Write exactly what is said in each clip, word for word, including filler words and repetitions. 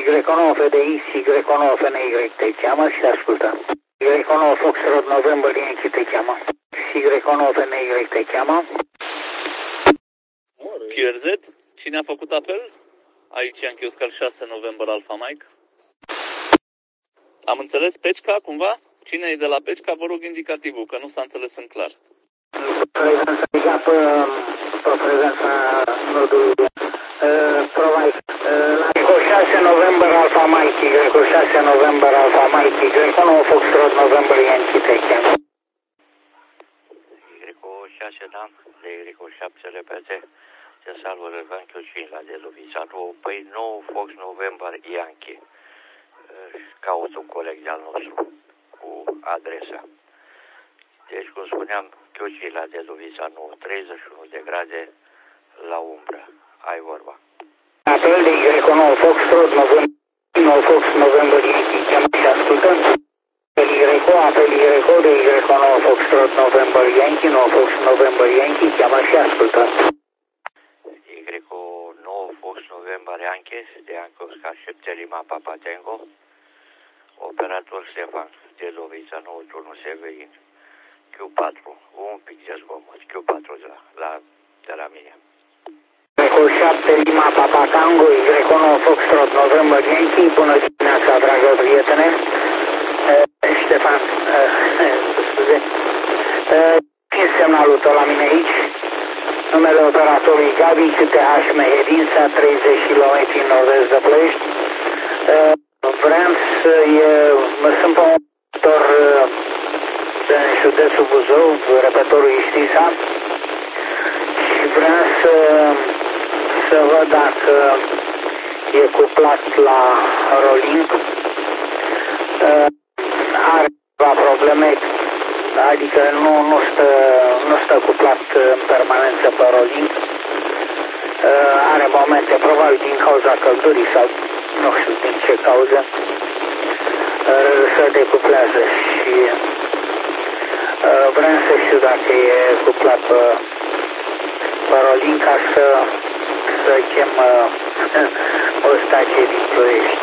Y nouă F D X, Y nouă F N Y te cheamă și ascultă. Y nouă Foxtrot November Yankee te cheamă. Y nouă F N Y te cheamă. Q R Z, cine a făcut apel? Aici Yankee Oscar șase November Alpha Mike. Am înțeles Pecica cumva? Cine e de la Pecica? Vă rog indicativul, că nu s-a înțeles în clar. Prezența legată pe prezența nodului provide. Eco șase November Alpha Mike, Eco șase November Alpha Mike, Eco nouă Foxtrot November Yankee te cheamă. Eco șase, da, de Eco șapte repete, te salvă Răzvan Chiocin la de Lovița nouă, păi nouă Fox November Yankee. Caut un coleg de-al nostru cu adresa. Deci, cum spuneam, Chiocin la de Lovița nouă, treizeci și unu de grade la umbră. Ai vorba. Apel de Y nouă Foxtrot November, nouă Fox November Yankee, cheamă și ascultăm. Apel Y, apel Y de Y nouă Foxtrot November Yankee, nouă Fox November Yankee, cheamă și ascultăm. Y nouă Fox November Yankee, de Yankee Oscar șapte Lima Papa Tango, operator Stefan, de Lovița nouă, turnul Severin, Q patru, un pic de zgomot, Q patru de la, la, de la mine. Eco șapte Lima Papa Tango, Y nouă Foxtrot November Yankee, bună dimineața, dragă prietene. Uh, Ștefan, uh, scuze. Uh, ce semnalul tău la mine aici? Numele operatorului Gabi, C T H Mehedința, treizeci de kilometri nord-est de Ploiești. Uh, vreau să, e, sunt pe un operator uh, în județul Buzău, repetorul Istița, și vreau să, să văd dacă e cuplat la Rolling. Uh, are probleme, adică nu, nu, stă, nu stă cuplat în permanență pe Rolling. Uh, are momente, probabil din cauza căldurii sau nu știu din ce cauză, uh, se decuplează și uh, vreau să știu dacă e cuplat pe, pe Rolling ca să, să chem uh, o stație din Ploiești.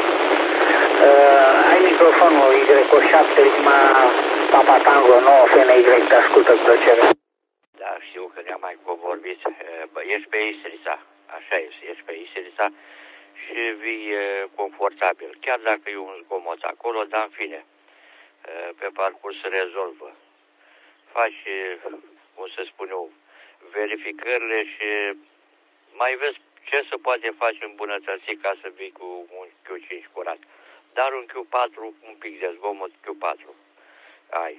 Uh, ai microfonul Y șapte Lima Papa Tango nouă F N Y, te ascultă cu plăcere. Da, știu că ne-am mai vorbit. Ești pe Istrița, așa este, ești pe Istrița și vii confortabil. Chiar dacă e un zgomot acolo, dar în fine, pe parcurs se rezolvă. Faci, cum să spun eu, verificările și mai vezi ce se poate face îmbunătăți ca să vii cu un Q cinci curat. Dar un Q patru, un pic de zgomot, Q patru. Ai.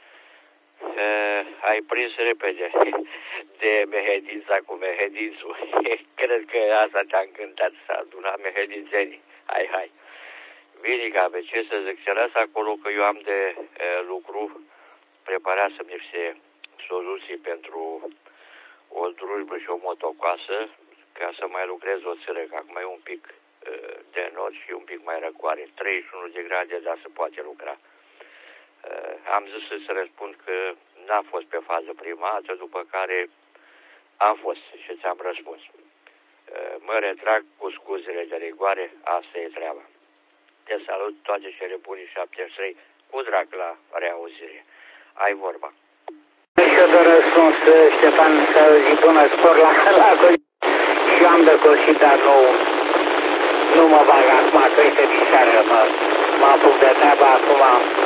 Uh, ai prins repede de Mehedința cu Mehedințul. Cred că asta te-a încântat, să aduna mehedințenii. Hai, hai. Bine, Gabe, ce să zic, să las acolo că eu am de uh, lucru preparat să-mi niște soluții pentru o drujbă și o motocoasă, ca să mai lucrez o țără, că acum e un pic uh, de nord și un pic mai răcoare. treizeci și unu de grade, dar se poate lucra. Uh, am zis să răspund că n-a fost pe fază prima dată, după care am fost și ți-am răspuns. Uh, mă retrag cu scuzele de rigoare, asta e treaba. Te salut, toate cele bune șaptezeci și trei, cu drag la reauzire. Ai vorba. Și de răspuns, Ștefan, să zic bună spor la, la și am de cosit, dar nu, nu mă bag acum, că uite din seară mă, mă apuc de treaba acum.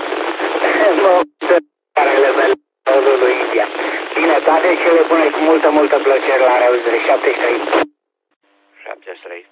Mă de carele mele lui India. Bine, toate cele bune cu multă, multă plăcere la reauzire. șaptezeci și trei. șaptezeci și trei.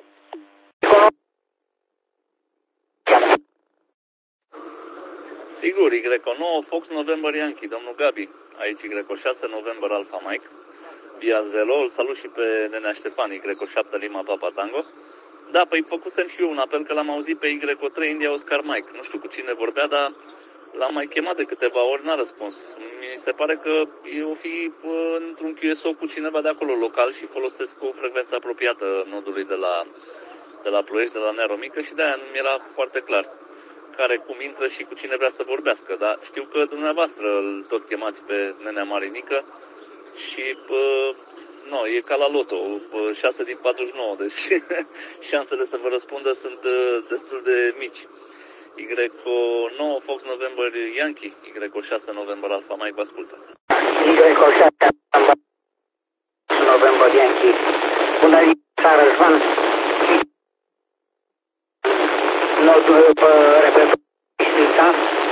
Sigur, Y nouă Fox November Yankee, domnul Gabi. Aici Y șase November Alpha Mike. Via Zelo, îl salut și pe nenea Ștefan, Y șapte Lima Papa Tango. Da, păi făcusem și eu un apel că l-am auzit pe Y trei India Oscar Mike. Nu știu cu cine vorbea, dar l-am mai chemat de câteva ori, n-a răspuns. Mi se pare că eu fi într-un Q S O cu cineva de acolo local și folosesc o frecvență apropiată nodului de la, de la Ploiești, de la Nero Mică și de-aia nu mi-era foarte clar care cum intră și cu cine vrea să vorbească. Dar știu că dumneavoastră îl tot chemați pe nenea Marinică și pă, no, e ca la loto, șase din patruzeci și nouă, deci șansele să vă răspundă sunt destul de mici. Y nouă Fox November Yankee, Y șase November Alpha Mike, vă ascultă. Y șase November Yankee. Bună ziua, Răzvan. Notul pe repetul Istrița.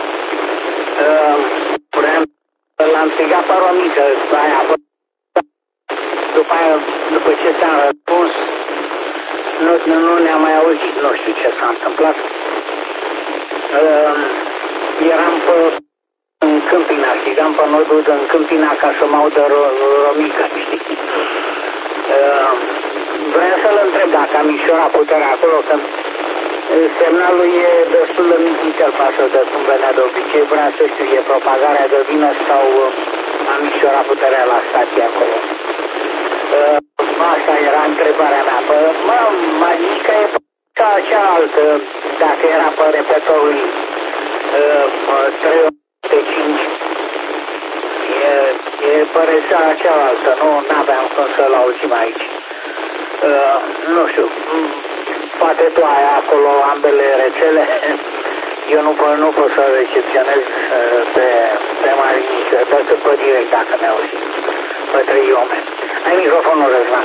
L-am strigat pe Romică, aia, după aia, după ce ți-am răspuns, nu, nu ne-am mai auzit, nu știu ce s-a întâmplat. Uh, eram pe, în Câmpina, strigam pe nodul în Câmpina ca să mă audă Romica, știi? Uh, vreau să-l întreb dacă am micșorat puterea acolo, că semnalul e destul de micuțel față de cum venea de obicei. Vreau să știu, e propagarea de vină sau uh, am micșorat puterea la stație acolo. Uh, asta era întrebarea mea. Pă, mă, Marinica e ca cealaltă, dacă era pe repetorul uh, trei sute cinci. E, e pe rețeaua cealaltă, nu aveam cum să-l auzim aici. Uh, nu știu, poate tu ai acolo ambele rețele. Eu nu, nu pot să recepționez uh, pe, pe Marinică, decât pe direct dacă ne auzim, pe trei oameni. Ai microfonul, Răzvan.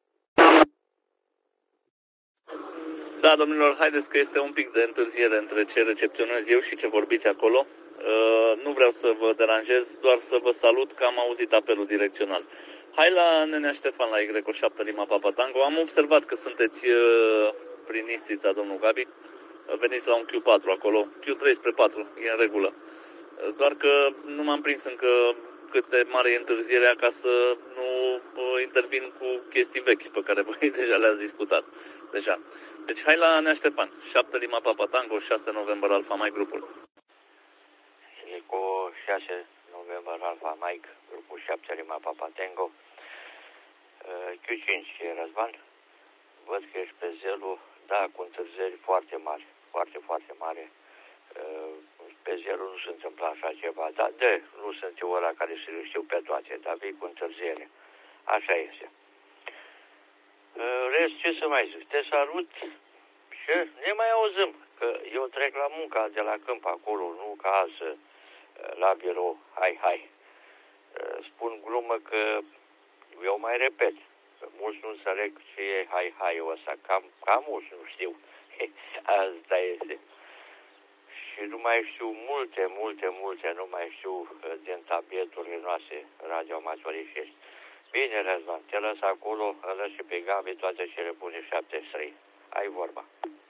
Da, domnilor, haideți că este un pic de întârziere între ce recepționez eu și ce vorbiți acolo. Uh, nu vreau să vă deranjez, doar să vă salut că am auzit apelul direcțional. Hai la Nenea Ștefan, la Y șapte Lima Papa Tango. Am observat că sunteți uh, prin Istrița, domnul Gabi. Veniți la un Q patru acolo, Q trei spre patru, e în regulă. Uh, doar că nu m-am prins încă cât de mare e întârzierea ca să nu uh, intervin cu chestii vechi pe care voi deja le-ați discutat. Deja. Deci hai la Nenea Ștefan, șapte Lima Papa Tango, șase November Alpha Mike, grupul. E cu șase November Alpha Mike, grupul șapte Lima Papa Tango. Q cinci e Răzvan. Văd că ești pe zelul, da, cu întârzieri foarte mari, foarte, foarte mare. Pe zelul nu se întâmplă așa ceva, dar de, nu sunt eu ăla care să le știu pe toate, dar vii cu întârziere. Așa este. Rest, ce să mai zic? Te salut și ne mai auzim, că eu trec la munca de la câmp acolo, nu ca azi la birou, hai, hai. Spun glumă că eu mai repet, că mulți nu înțeleg ce e hai, hai ăsta, cam, cam mulți nu știu, asta este. Și nu mai știu multe, multe, multe, nu mai știu din tabieturile noastre radioamatorișești. Bine, Răzvan, te lăs acolo, îl lăs și pe Gabi, toate cele bune șaptezeci și trei. Ai vorba.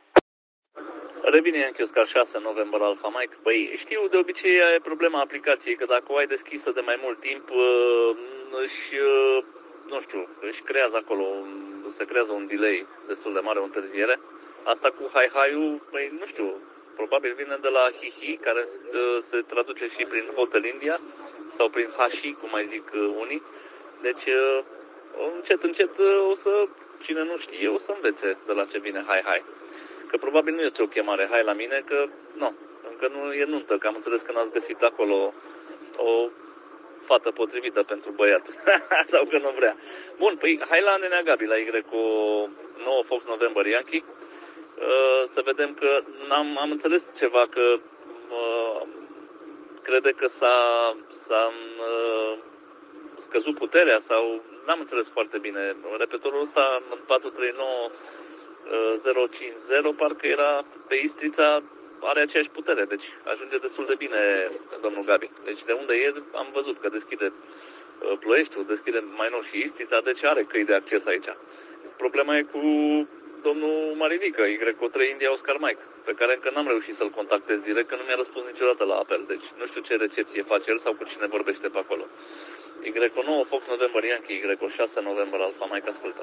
Revine Yankee Oscar șase November Alpha Mike. Păi știu, de obicei e problema aplicației, că dacă o ai deschisă de mai mult timp, își, nu știu, își creează acolo, se creează un delay destul de mare, o întârziere. Asta cu hi-hi-ul, păi nu știu, probabil vine de la hi-hi, care se traduce și prin Hotel India, sau prin hashi, cum mai zic unii. Deci, încet, încet, o să, cine nu știe, o să învețe de la ce vine hi-hi. Că probabil nu este o chemare hai la mine, că nu, încă nu e nuntă, că am înțeles că n-ați găsit acolo o fată potrivită pentru băiat. Sau că nu vrea. Bun, păi hai la Nenea Gabi, la Y nouă Fox November Yankee. Uh, să vedem că am, am înțeles ceva, că uh, crede că s-a, s-a uh, scăzut puterea sau n-am înțeles foarte bine. Repetorul ăsta în patru trei nouă zero cinci zero parcă era pe Istrița, are aceeași putere, deci ajunge destul de bine domnul Gabi. Deci de unde e, am văzut că deschide Ploieștiul, deschide mai nou și Istrița, deci are căi de acces aici. Problema e cu domnul Marinică, Y trei India Oscar Mike, pe care încă n-am reușit să-l contactez direct, că nu mi-a răspuns niciodată la apel, deci nu știu ce recepție face el sau cu cine vorbește pe acolo. Y nouă Fox November Yankee, Y șase November Alpha Mike, ascultă.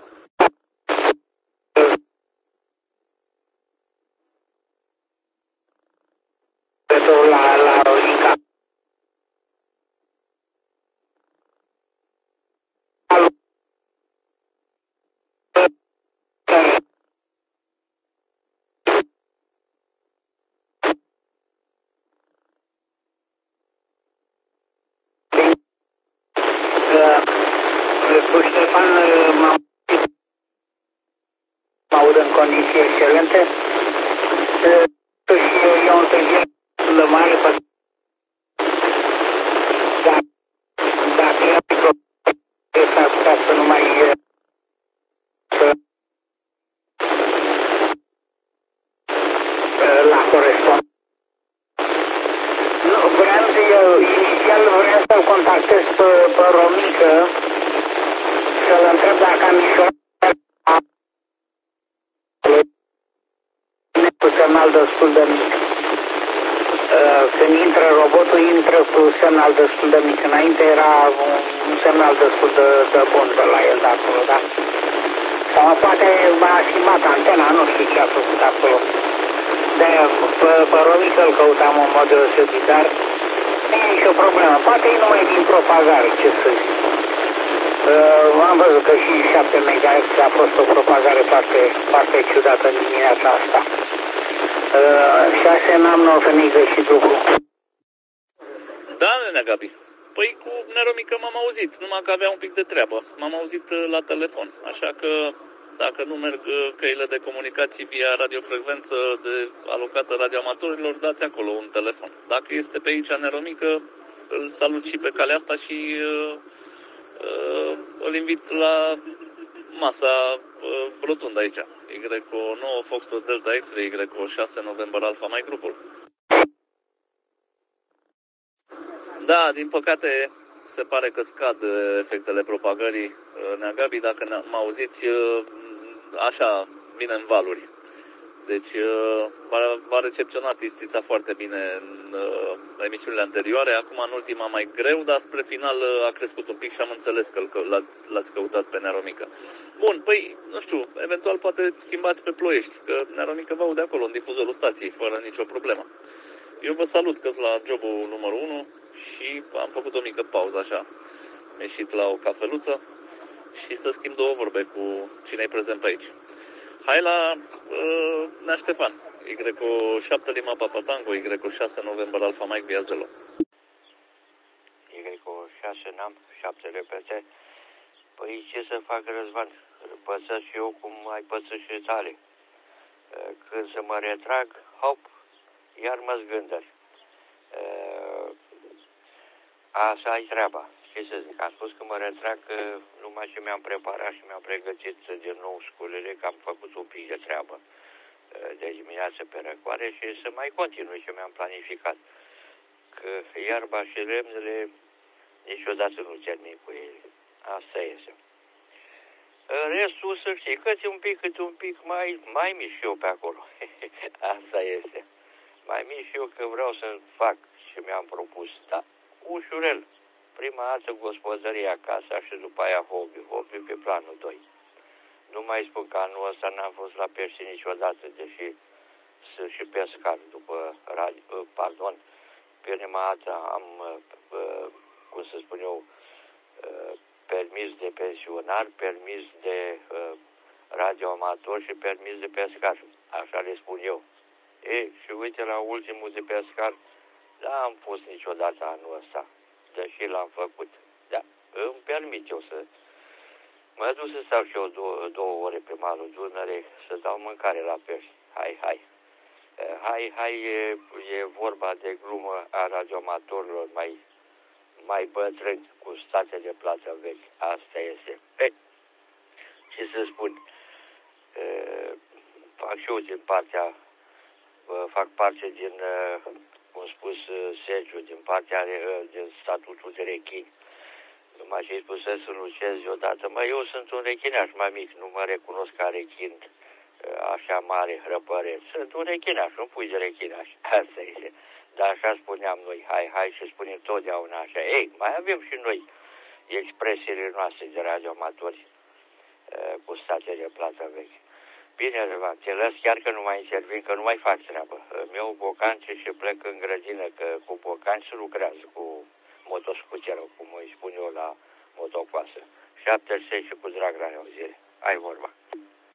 La, la Romica. Cu Ștefan condiții excelente. Și e o întâlnire mare pe da, dacă e s-ar putea să nu mai să la corespund. Nu, vreau să eu, inițial vreau să-l contactez pe, pe Romică, să-l întreb dacă am mișorat cu semnal destul de mic. Când intră robotul, intră cu semnal destul de mic. Înainte era un, un semnal destul de, de bun de la el de acolo, da? Sau poate m-a schimbat antena, nu știu ce a făcut acolo. De pe, pe Romică îl căutam în mod deosebit, dar nu e nicio problemă. Poate e numai din propagare, ce să zic. Uh, am văzut că și șapte megahertz a fost o propagare foarte, foarte ciudată în dimineața asta. șase n-am nu a venit greșit lucru. Da, nenea Gabi. Păi cu Neromică m-am auzit, numai că avea un pic de treabă. M-am auzit la telefon, așa că dacă nu merg căile de comunicații via radiofrecvență de alocată radioamatorilor, dați acolo un telefon. Dacă este pe aici Neromică, îl salut și pe calea asta și uh, uh, îl invit la masa uh, rotundă aici. Y nouă Foxtrot Delta X-Ray, Y șase November Alpha Mike grupul. Da, din păcate se pare că scad efectele propagării. Nea Gabi, dacă mă auziți, așa vine în valuri. Deci v-a recepționat Istița foarte bine în emisiunile anterioare, acum în ultima mai greu, dar spre final a crescut un pic și am înțeles că l-ați căutat pe Neromică. Bun, păi, nu știu, eventual poate schimbați pe Ploiești, că Neromică vă aude acolo, în difuzorul stației, fără nicio problemă. Eu vă salut că la jobul numărul unu și am făcut o mică pauză așa. Am ieșit la o cafeluță și să schimb două vorbe cu cine-i prezent pe aici. Hai la uh, Nea Ștefan, Y șapte Lima Papa Tango, Y șase November Alpha Mike via Zelo. Y șase N A M, șapte repete. Păi ce să fac, Răzvan? Pățesc și eu cum ai pățit și tale. Când să mă retrag, hop, iar mă zgândări. Asta ai treaba. Ce să zic, am spus că mă retrag că numai ce mi-am preparat și mi-am pregătit din nou sculele, că am făcut un pic de treabă de dimineață pe răcoare și să mai continui ce mi-am planificat. Că iarba și lemnele niciodată nu termin cu ele. Asta este. Restul să știi, câte un pic, câte un pic mai, mai mic și eu pe acolo. Asta este. Mai mic și eu că vreau să fac ce mi-am propus, da, ușurel. Prima dată gospodăria acasă și după aia hobby, hobby pe planul doi. Nu mai spun că anul ăsta n-am fost la pește niciodată, deși sunt și pescar după, radio, pardon, prima dată am, cum să spun eu, permis de pensionar, permis de radioamator și permis de pescar, așa le spun eu. E, și uite la ultimul de pescar, n-am fost niciodată anul ăsta, deși l-am făcut. Da, îmi permit eu să mă duc să stau și eu două, două ore pe malul Dunăre să dau mâncare la pești. Hai, hai. Hai, hai, e, e vorba de glumă a radioamatorilor mai, mai bătrâni cu state de plată vechi. Asta este. Ei, ce să spun? E, fac și eu din partea, fac parte din, cum spus Sergiu, din partea din statutul de rechin. Numai ce-i spusă să lucrez odată. Mă, eu sunt un rechinaș mai mic, nu mă recunosc ca rechin așa mare, hrăpăreț. Sunt un rechinaș, un pui de rechinaș. Asta este. Dar așa spuneam noi, hai, hai, și spunem totdeauna așa. Ei, mai avem și noi expresiile noastre de radioamatori cu state de plată vechi. Bine, Răzvan, te lăs chiar că nu mai intervin, că nu mai fac treabă. Îmi iau bocanci și plec în grădină, că cu bocanci se lucrează, cu motoscuterul, cum îi spun eu la motocoasă. șapte și cu drag la reauzire. Ai vorba.